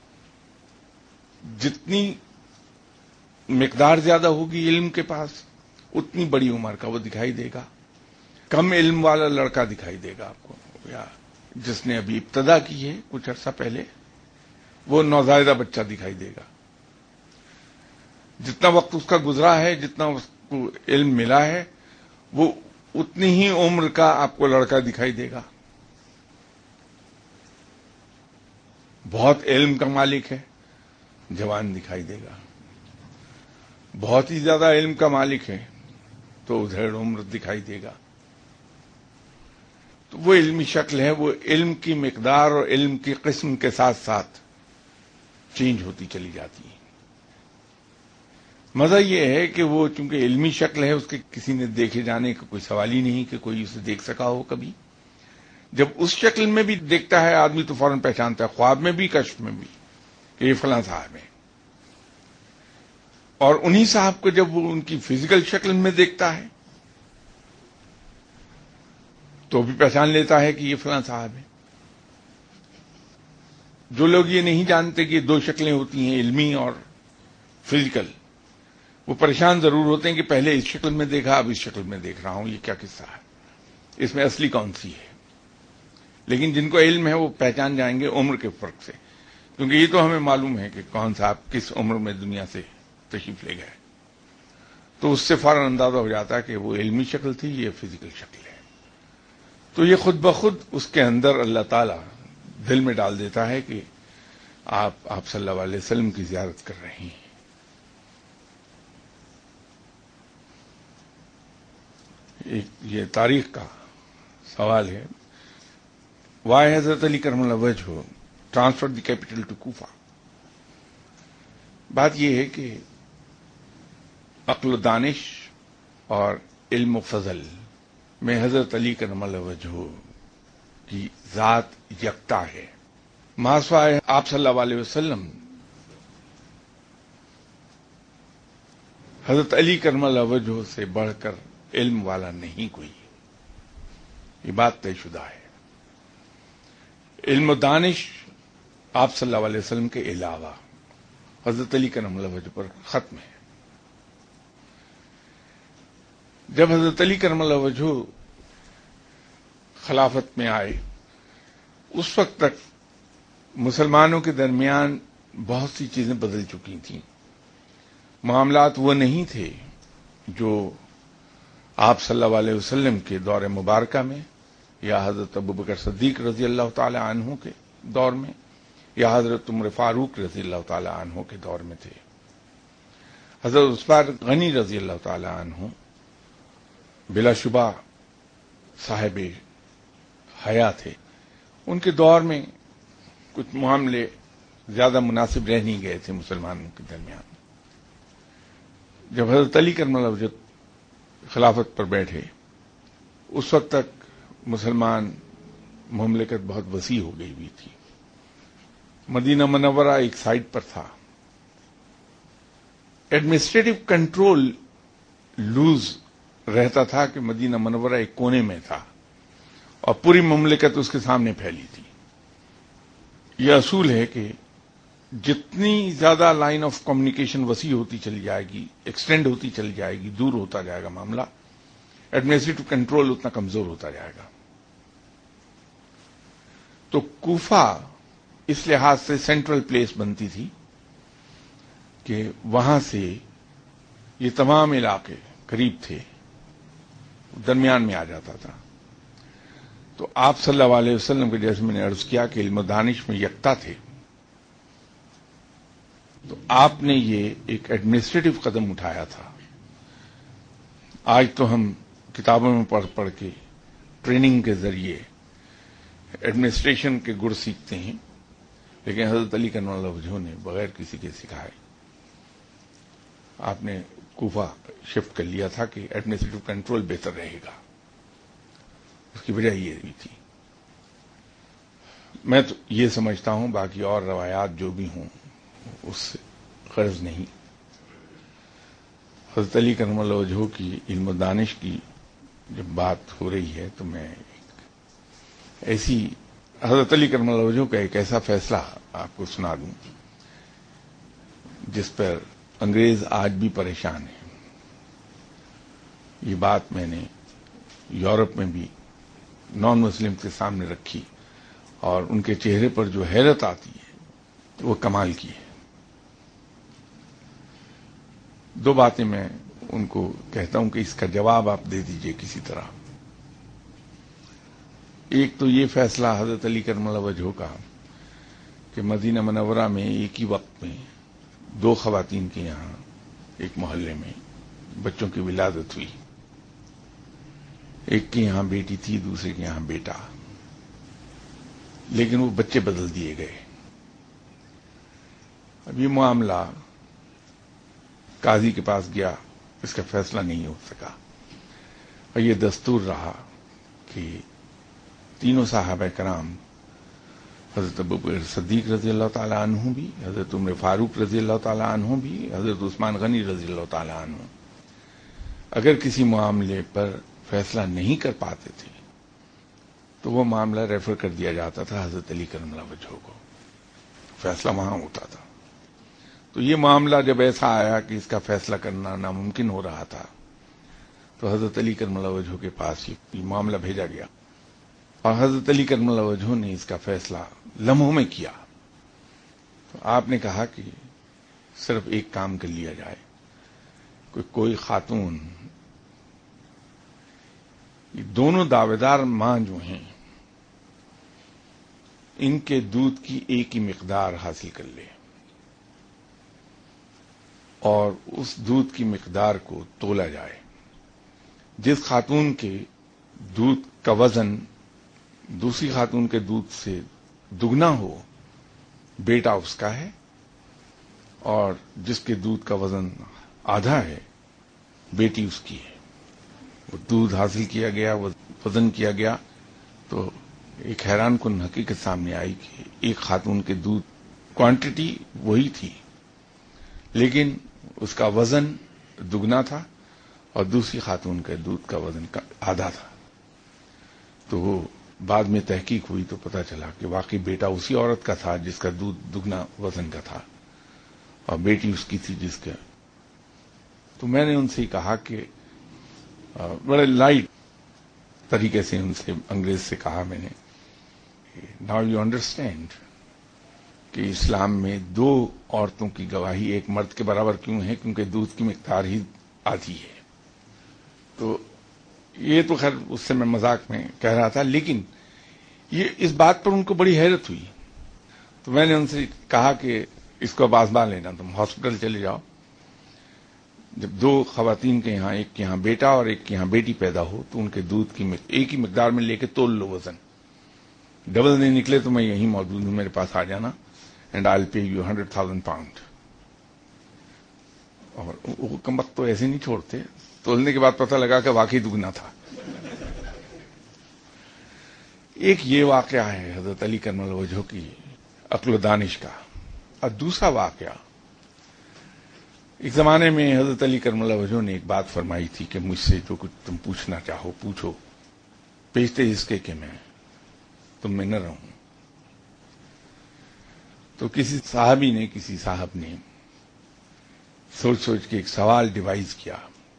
[SPEAKER 1] جتنی مقدار زیادہ ہوگی علم کے پاس اتنی بڑی عمر کا وہ دکھائی دے گا۔ کم علم والا لڑکا دکھائی دے گا آپ کو، یا جس نے ابھی ابتدا کی ہے کچھ عرصہ پہلے، وہ نوزائیدہ بچہ دکھائی دے گا۔ جتنا وقت اس کا گزرا ہے، جتنا کو علم ملا ہے وہ اتنی ہی عمر کا آپ کو لڑکا دکھائی دے گا. بہت علم کا مالک ہے جوان دکھائی دے گا. بہت ہی زیادہ علم کا مالک ہے تو ادھیڑ عمر دکھائی دے گا. تو وہ علمی شکل ہے، وہ علم کی مقدار اور علم کی قسم کے ساتھ ساتھ چینج ہوتی چلی جاتی ہے. مزہ یہ ہے کہ وہ چونکہ علمی شکل ہے، اس کے کسی نے دیکھے جانے کا کوئی سوال ہی نہیں کہ کوئی اسے دیکھ سکا ہو کبھی. جب اس شکل میں بھی دیکھتا ہے آدمی تو فوراً پہچانتا ہے، خواب میں بھی کشف میں بھی، کہ یہ فلاں صاحب ہے. اور انہی صاحب کو جب وہ ان کی فزیکل شکل میں دیکھتا ہے تو بھی پہچان لیتا ہے کہ یہ فلاں صاحب ہے. جو لوگ یہ نہیں جانتے کہ دو شکلیں ہوتی ہیں، علمی اور فزیکل، وہ پریشان ضرور ہوتے ہیں کہ پہلے اس شکل میں دیکھا اب اس شکل میں دیکھ رہا ہوں، یہ کیا قصہ ہے، اس میں اصلی کون سی ہے. لیکن جن کو علم ہے وہ پہچان جائیں گے عمر کے فرق سے، کیونکہ یہ تو ہمیں معلوم ہے کہ کون صاحب کس عمر میں دنیا سے تشریف لے گئے. تو اس سے فوراً اندازہ ہو جاتا ہے کہ وہ علمی شکل تھی، یہ فزیکل شکل ہے. تو یہ خود بخود اس کے اندر اللہ تعالی دل میں ڈال دیتا ہے کہ آپ آپ صلی اللہ علیہ وسلم کی زیارت کر رہے ہیں. ایک یہ تاریخ کا سوال ہے، وائی حضرت علی کرم اللہ وجہ transfer the capital to Kufa. بات یہ ہے کہ عقل و دانش اور علم و فضل میں حضرت علی کرم اللہ وجہ کی ذات یکتا ہے. ماسوائے آپ صلی اللہ علیہ وسلم حضرت علی کرم اللہ وجہ سے بڑھ کر علم والا نہیں کوئی، یہ بات طے شدہ ہے. علم و دانش آپ صلی اللہ علیہ وسلم کے علاوہ حضرت علی کرم اللہ وجہ پر ختم ہے. جب حضرت علی کرم اللہ وجہ خلافت میں آئے اس وقت تک مسلمانوں کے درمیان بہت سی چیزیں بدل چکی تھیں. معاملات وہ نہیں تھے جو آپ صلی اللہ علیہ وسلم کے دور مبارکہ میں یا حضرت ابوبکر صدیق رضی اللہ تعالی عنہ کے دور میں یا حضرت عمر فاروق رضی اللہ تعالی عنہ کے دور میں تھے. حضرت عثمان غنی رضی اللہ تعالی عنہ بلا شبہ صاحب حیا تھے. ان کے دور میں کچھ معاملے زیادہ مناسب رہ نہیں گئے تھے مسلمانوں کے درمیان. جب حضرت علی کرم اللہ وجہ خلافت پر بیٹھے اس وقت تک مسلمان مملکت بہت وسیع ہو گئی ہوئی تھی. مدینہ منورہ ایک سائڈ پر تھا، ایڈمنسٹریٹو کنٹرول لوز رہتا تھا کہ مدینہ منورہ ایک کونے میں تھا اور پوری مملکت اس کے سامنے پھیلی تھی. یہ اصول ہے کہ جتنی زیادہ لائن آف کمیونیکیشن وسیع ہوتی چلی جائے گی، ایکسٹینڈ ہوتی چلی جائے گی، دور ہوتا جائے گا معاملہ، ایڈمنسٹریٹو کنٹرول اتنا کمزور ہوتا جائے گا. تو کوفہ اس لحاظ سے سینٹرل پلیس بنتی تھی کہ وہاں سے یہ تمام علاقے قریب تھے، درمیان میں آ جاتا تھا. تو آپ صلی اللہ علیہ وسلم کے جیسے میں نے عرض کیا کہ علم و دانش میں یکتا تھے، تو آپ نے یہ ایک ایڈمنسٹریٹو قدم اٹھایا تھا. آج تو ہم کتابوں میں پڑھ پڑھ کے ٹریننگ کے ذریعے ایڈمنسٹریشن کے گر سیکھتے ہیں، لیکن حضرت علی کرم اللہ وجہ نے بغیر کسی کے سکھائے آپ نے کوفہ شفٹ کر لیا تھا کہ ایڈمنسٹریٹو کنٹرول بہتر رہے گا. اس کی وجہ یہ بھی تھی. میں تو یہ سمجھتا ہوں، باقی اور روایات جو بھی ہوں اس سے غرض نہیں. حضرت علی کرم اللہ وجہ کی علم و دانش کی جب بات ہو رہی ہے تو میں ایسی حضرت علی کرم اللہ وجہ کا ایک ایسا فیصلہ آپ کو سنا دوں جس پر انگریز آج بھی پریشان ہے. یہ بات میں نے یورپ میں بھی نان مسلم کے سامنے رکھی اور ان کے چہرے پر جو حیرت آتی ہے وہ کمال کی ہے. دو باتیں میں ان کو کہتا ہوں کہ اس کا جواب آپ دے دیجئے کسی طرح۔ ایک تو یہ فیصلہ حضرت علی کرم اللہ وجہہ کا کہ مدینہ منورہ میں ایک ہی وقت میں دو خواتین کے یہاں ایک محلے میں بچوں کی ولادت ہوئی، ایک کے یہاں بیٹی تھی، دوسرے کے یہاں بیٹا، لیکن وہ بچے بدل دیے گئے۔ اب یہ معاملہ قاضی کے پاس گیا، اس کا فیصلہ نہیں ہو سکا، اور یہ دستور رہا کہ تینوں صحابہ کرام، حضرت ابوبکر صدیق رضی اللہ تعالیٰ عنہ بھی، حضرت عمر فاروق رضی اللہ تعالیٰ عنہ بھی، حضرت عثمان غنی رضی اللہ تعالیٰ عنہ، اگر کسی معاملے پر فیصلہ نہیں کر پاتے تھے تو وہ معاملہ ریفر کر دیا جاتا تھا حضرت علی کرم اللہ وجہہ کو، فیصلہ وہاں ہوتا تھا۔ تو یہ معاملہ جب ایسا آیا کہ اس کا فیصلہ کرنا ناممکن ہو رہا تھا تو حضرت علی کرم اللہ وجہہ کے پاس یہ معاملہ بھیجا گیا، اور حضرت علی کرم اللہ وجہہ نے اس کا فیصلہ لمحوں میں کیا۔ تو آپ نے کہا کہ صرف ایک کام کر لیا جائے، کوئی کوئی خاتون، یہ دونوں دعوے دار ماں جو ہیں ان کے دودھ کی ایک ہی مقدار حاصل کر لے، اور اس دودھ کی مقدار کو تولا جائے۔ جس خاتون کے دودھ کا وزن دوسری خاتون کے دودھ سے دگنا ہو، بیٹا اس کا ہے، اور جس کے دودھ کا وزن آدھا ہے، بیٹی اس کی ہے۔ وہ دودھ حاصل کیا گیا، وہ وزن کیا گیا، تو ایک حیران کن حقیقت سامنے آئی کہ ایک خاتون کے دودھ کوانٹٹی وہی تھی، لیکن اس کا وزن دگنا تھا، اور دوسری خاتون کے دودھ کا وزن آدھا تھا۔ تو وہ بعد میں تحقیق ہوئی تو پتہ چلا کہ واقعی بیٹا اسی عورت کا تھا جس کا دودھ دگنا وزن کا تھا، اور بیٹی اس کی تھی جس کا۔ تو میں نے ان سے کہا کہ بڑے لائٹ طریقے سے ان سے انگریز سے کہا میں نے، ناؤ یو انڈرسٹینڈ کہ اسلام میں دو عورتوں کی گواہی ایک مرد کے برابر کیوں ہے، کیونکہ دودھ کی مقدار ہی آدھی ہے۔ تو یہ تو خیر اس سے میں مذاق میں کہہ رہا تھا، لیکن یہ اس بات پر ان کو بڑی حیرت ہوئی۔ تو میں نے ان سے کہا کہ اس کو اب آزما لینا، تم ہاسپٹل چلے جاؤ، جب دو خواتین کے یہاں، ایک کے یہاں بیٹا اور ایک کے یہاں بیٹی پیدا ہو، تو ان کے دودھ کی ایک ہی مقدار میں لے کے تول لو وزن، ڈبل نہیں نکلے تو میں یہیں موجود ہوں، میرے پاس آ جانا، and I will pay you hundred thousand pound. اور وہ کم وقت تو ایسے نہیں چھوڑتے، تولنے کے بعد پتہ لگا کہ واقعی دگنا تھا۔ ایک یہ واقعہ ہے حضرت علی کرم اللہ وجہہ کی عقل و دانش کا، اور دوسرا واقعہ، ایک زمانے میں حضرت علی کرم اللہ وجہہ نے ایک بات فرمائی تھی کہ مجھ سے جو کچھ تم پوچھنا چاہو پوچھو، پیشتے اس کے کہ میں تم میں نہ رہوں۔ تو کسی صحابی نے، کسی صاحب نے سوچ سوچ کے ایک سوال ڈیوائز کیا،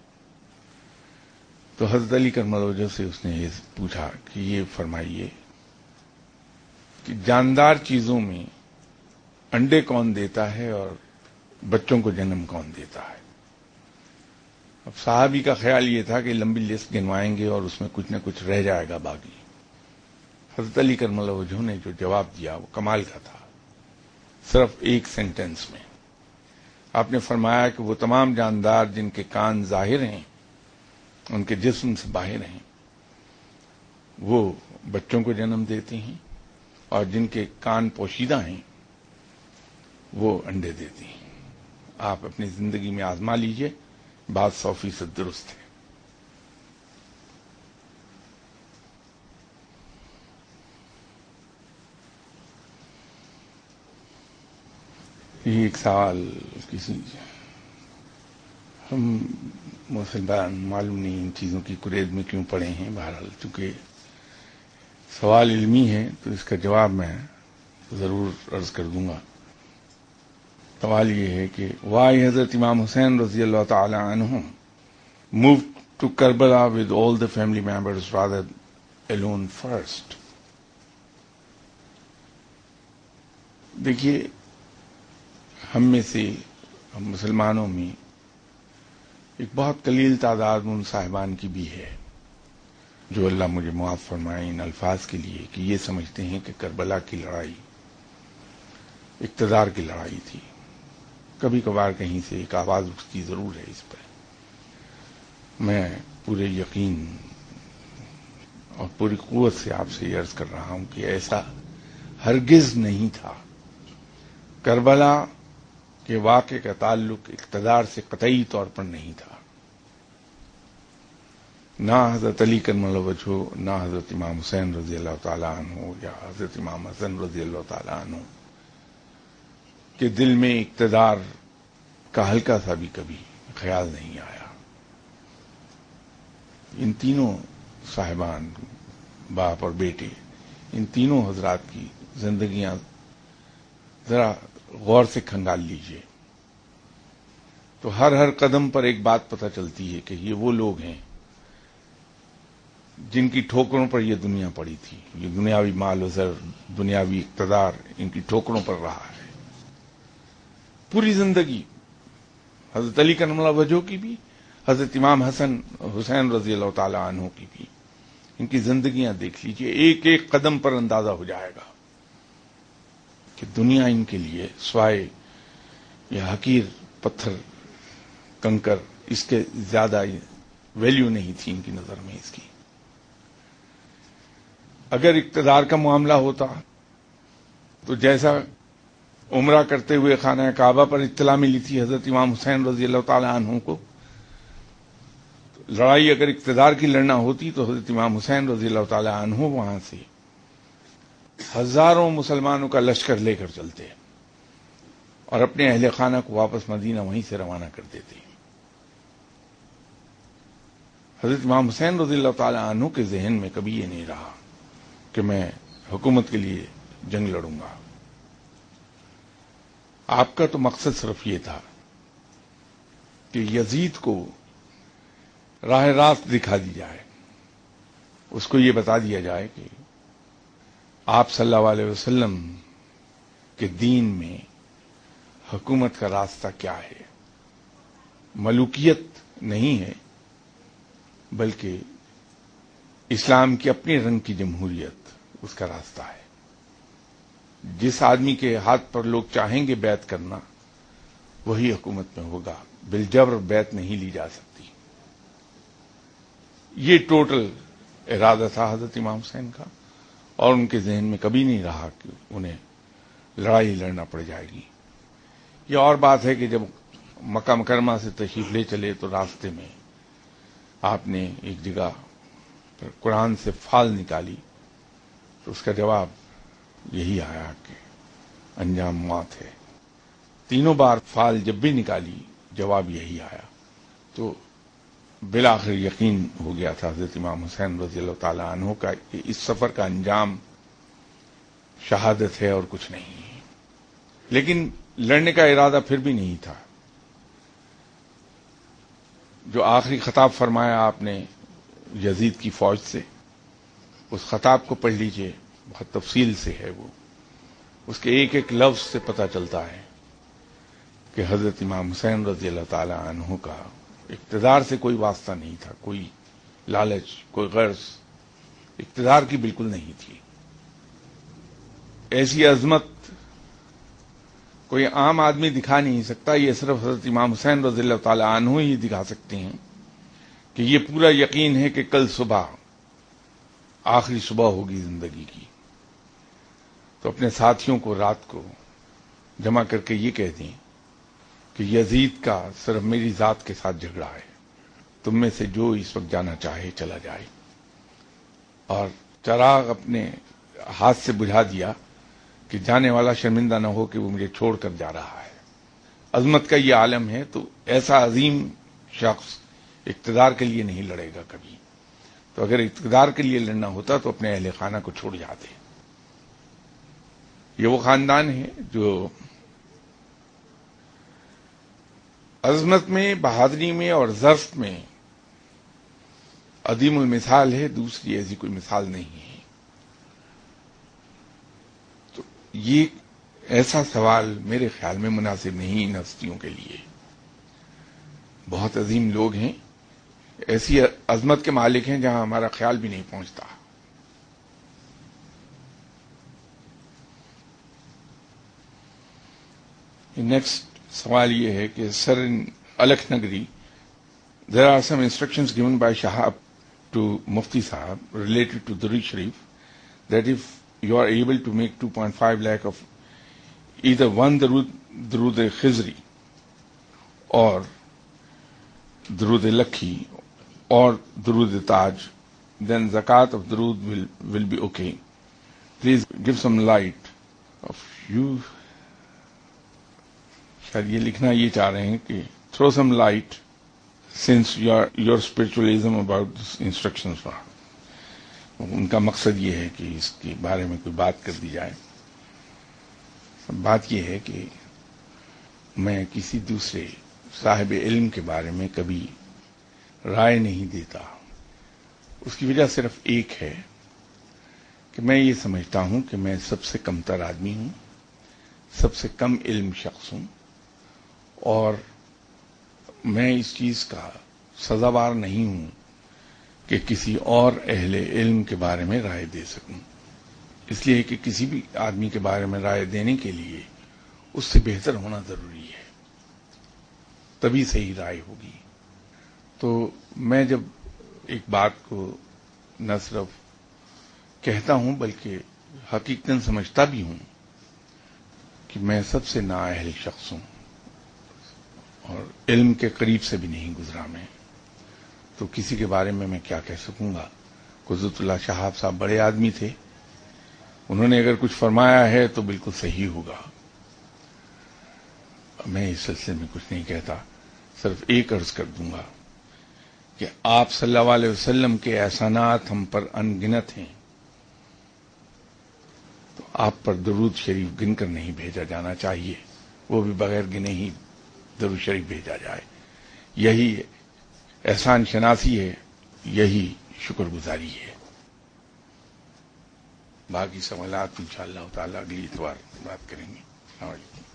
[SPEAKER 1] تو حضرت علی کرم اللہ وجہہ سے اس نے یہ پوچھا کہ یہ فرمائیے کہ جاندار چیزوں میں انڈے کون دیتا ہے اور بچوں کو جنم کون دیتا ہے؟ اب صحابی کا خیال یہ تھا کہ لمبی لسٹ گنوائیں گے اور اس میں کچھ نہ کچھ رہ جائے گا باقی۔ حضرت علی کرم اللہ وجہہ نے جو جواب دیا وہ کمال کا تھا، صرف ایک سینٹنس میں آپ نے فرمایا کہ وہ تمام جاندار جن کے کان ظاہر ہیں، ان کے جسم سے باہر ہیں، وہ بچوں کو جنم دیتے ہیں، اور جن کے کان پوشیدہ ہیں وہ انڈے دیتے ہیں۔ آپ اپنی زندگی میں آزما لیجئے، بات سو فیصد درست ہے۔ یہ ایک سوال کسی، ہم مسلمان معلوم نہیں ان چیزوں کی کرید میں کیوں پڑے ہیں، بہرحال چونکہ سوال علمی ہے تو اس کا جواب میں ضرور عرض کر دوں گا۔ سوال یہ ہے کہ وائی حضرت امام حسین رضی اللہ تعالی عنہ move to Karbala with all the family members rather alone first. دیکھیے، ہم میں سے، ہم مسلمانوں میں ایک بہت قلیل تعداد ان صاحبان کی بھی ہے جو اللہ مجھے معاف فرمائے ان الفاظ کے لیے کہ یہ سمجھتے ہیں کہ کربلا کی لڑائی اقتدار کی لڑائی تھی. کبھی کبھار کہیں سے ایک آواز اٹھتی ضرور ہے اس پر. میں پورے یقین اور پوری قوت سے آپ سے عرض کر رہا ہوں کہ ایسا ہرگز نہیں تھا. کربلا کے واقعے کا تعلق اقتدار سے قطعی طور پر نہیں تھا. نہ حضرت علی کرم اللہ وجہہ، نہ حضرت امام حسین رضی اللہ تعالیٰ عنہ یا حضرت امام حسن رضی اللہ تعالیٰ عنہ کے دل میں اقتدار کا ہلکا سا بھی کبھی خیال نہیں آیا. ان تینوں صاحبان، باپ اور بیٹے، ان تینوں حضرات کی زندگیاں ذرا غور سے کھنگال لیجئے تو ہر ہر قدم پر ایک بات پتہ چلتی ہے کہ یہ وہ لوگ ہیں جن کی ٹھوکروں پر یہ دنیا پڑی تھی. یہ دنیاوی مال و زر، دنیاوی اقتدار ان کی ٹھوکروں پر رہا ہے پوری زندگی. حضرت علی کرم اللہ وجہہ کی بھی، حضرت امام حسن حسین رضی اللہ تعالی عنہ کی بھی. ان کی زندگیاں دیکھ لیجئے، ایک ایک قدم پر اندازہ ہو جائے گا کہ دنیا ان کے لیے سوائے یا حقیر پتھر کنکر اس کے زیادہ ویلیو نہیں تھی ان کی نظر میں اس کی. اگر اقتدار کا معاملہ ہوتا تو جیسا عمرہ کرتے ہوئے خانہ کعبہ پر اطلاع ملی تھی حضرت امام حسین رضی اللہ تعالی عنہ کو، لڑائی اگر اقتدار کی لڑنا ہوتی تو حضرت امام حسین رضی اللہ تعالی عنہ وہاں سے ہزاروں مسلمانوں کا لشکر لے کر چلتے اور اپنے اہل خانہ کو واپس مدینہ وہیں سے روانہ کر دیتے. حضرت امام حسین رضی اللہ تعالی عنہ کے ذہن میں کبھی یہ نہیں رہا کہ میں حکومت کے لیے جنگ لڑوں گا. آپ کا تو مقصد صرف یہ تھا کہ یزید کو راہ راست دکھا دی جائے، اس کو یہ بتا دیا جائے کہ آپ صلی اللہ علیہ وسلم کے دین میں حکومت کا راستہ کیا ہے. ملوکیت نہیں ہے بلکہ اسلام کی اپنے رنگ کی جمہوریت اس کا راستہ ہے. جس آدمی کے ہاتھ پر لوگ چاہیں گے بیعت کرنا وہی حکومت میں ہوگا، بالجبر بیعت نہیں لی جا سکتی. یہ ٹوٹل ارادہ تھا حضرت امام حسین کا، اور ان کے ذہن میں کبھی نہیں رہا کہ انہیں لڑائی لڑنا پڑ جائے گی. یہ اور بات ہے کہ جب مکہ مکرمہ سے تشریف لے چلے تو راستے میں آپ نے ایک جگہ پر قرآن سے فال نکالی تو اس کا جواب یہی آیا کہ انجام موت ہے. تینوں بار فال جب بھی نکالی جواب یہی آیا. تو بالآخر یقین ہو گیا تھا حضرت امام حسین رضی اللہ تعالی عنہ کا کہ اس سفر کا انجام شہادت ہے اور کچھ نہیں ہے. لیکن لڑنے کا ارادہ پھر بھی نہیں تھا. جو آخری خطاب فرمایا آپ نے یزید کی فوج سے، اس خطاب کو پڑھ لیجئے، بہت تفصیل سے ہے وہ. اس کے ایک ایک لفظ سے پتہ چلتا ہے کہ حضرت امام حسین رضی اللہ تعالی عنہ کا اقتدار سے کوئی واسطہ نہیں تھا، کوئی لالچ، کوئی غرض اقتدار کی بالکل نہیں تھی. ایسی عظمت کوئی عام آدمی دکھا نہیں سکتا. یہ صرف حضرت امام حسین رضی اللہ تعالی عنہ ہی دکھا سکتے ہیں کہ یہ پورا یقین ہے کہ کل صبح آخری صبح ہوگی زندگی کی. تو اپنے ساتھیوں کو رات کو جمع کر کے یہ کہہ دیں کہ یزید کا صرف میری ذات کے ساتھ جھگڑا ہے، تم میں سے جو اس وقت جانا چاہے چلا جائے. اور چراغ اپنے ہاتھ سے بجھا دیا کہ جانے والا شرمندہ نہ ہو کہ وہ مجھے چھوڑ کر جا رہا ہے. عظمت کا یہ عالم ہے. تو ایسا عظیم شخص اقتدار کے لیے نہیں لڑے گا کبھی. تو اگر اقتدار کے لیے لڑنا ہوتا تو اپنے اہل خانہ کو چھوڑ جاتے. یہ وہ خاندان ہے جو عظمت میں، بہادری میں اور ظرف میں عظیم المثال ہے. دوسری ایسی کوئی مثال نہیں ہے. تو یہ ایسا سوال میرے خیال میں مناسب نہیں ان ہستیوں کے لیے. بہت عظیم لوگ ہیں، ایسی عظمت کے مالک ہیں جہاں ہمارا خیال بھی نہیں پہنچتا. نیکسٹ سوال یہ ہے کہ سر ان الکھ نگری there are some instructions given by Shahab to Mufti Sahab related to Durud Sharif that if you are able to make two point five lakh of either one Durud, Durud Khizri or Durud Lakhi or Durud Taj, then zakat of Durud will, will be okay. Please give some light of you. شاید یہ لکھنا یہ چاہ رہے ہیں کہ throw some light since your your spiritualism about this instructions for. ان کا مقصد یہ ہے کہ اس کے بارے میں کوئی بات کر دی جائے. بات یہ ہے کہ میں کسی دوسرے صاحب علم کے بارے میں کبھی رائے نہیں دیتا. اس کی وجہ صرف ایک ہے کہ میں یہ سمجھتا ہوں کہ میں سب سے کم تر آدمی ہوں، سب سے کم علم شخص ہوں، اور میں اس چیز کا سزاوار نہیں ہوں کہ کسی اور اہل علم کے بارے میں رائے دے سکوں. اس لیے کہ کسی بھی آدمی کے بارے میں رائے دینے کے لیے اس سے بہتر ہونا ضروری ہے، تبھی صحیح رائے ہوگی. تو میں جب ایک بات کو نہ صرف کہتا ہوں بلکہ حقیقتاً سمجھتا بھی ہوں کہ میں سب سے نااہل شخص ہوں اور علم کے قریب سے بھی نہیں گزرا میں، تو کسی کے بارے میں میں کیا کہہ سکوں گا. قدرت اللہ شہاب صاحب بڑے آدمی تھے، انہوں نے اگر کچھ فرمایا ہے تو بالکل صحیح ہوگا. میں اس سلسلے میں کچھ نہیں کہتا، صرف ایک عرض کر دوں گا کہ آپ صلی اللہ علیہ وسلم کے احسانات ہم پر ان گنت ہیں، تو آپ پر درود شریف گن کر نہیں بھیجا جانا چاہیے، وہ بھی بغیر گنے ہی درود شریف بھیجا جائے. یہی احسان شناسی ہے، یہی شکر گزاری ہے. باقی سوالات انشاءاللہ تعالی اگلی اتوار بات کریں گے. السلام علیکم.